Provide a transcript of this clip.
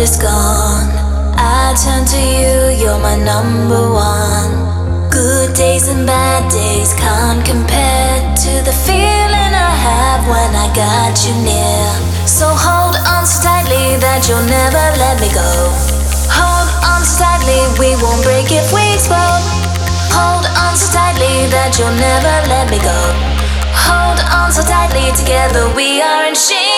is gone, I turn to you, you're my number one. Good days and bad days can't compare to the feeling I have when I got you near. So hold on so tightly that you'll never let me go. Hold on so tightly, we won't break if we explode. Hold on so tightly that you'll never let me go. Hold on so tightly, together we are in shape.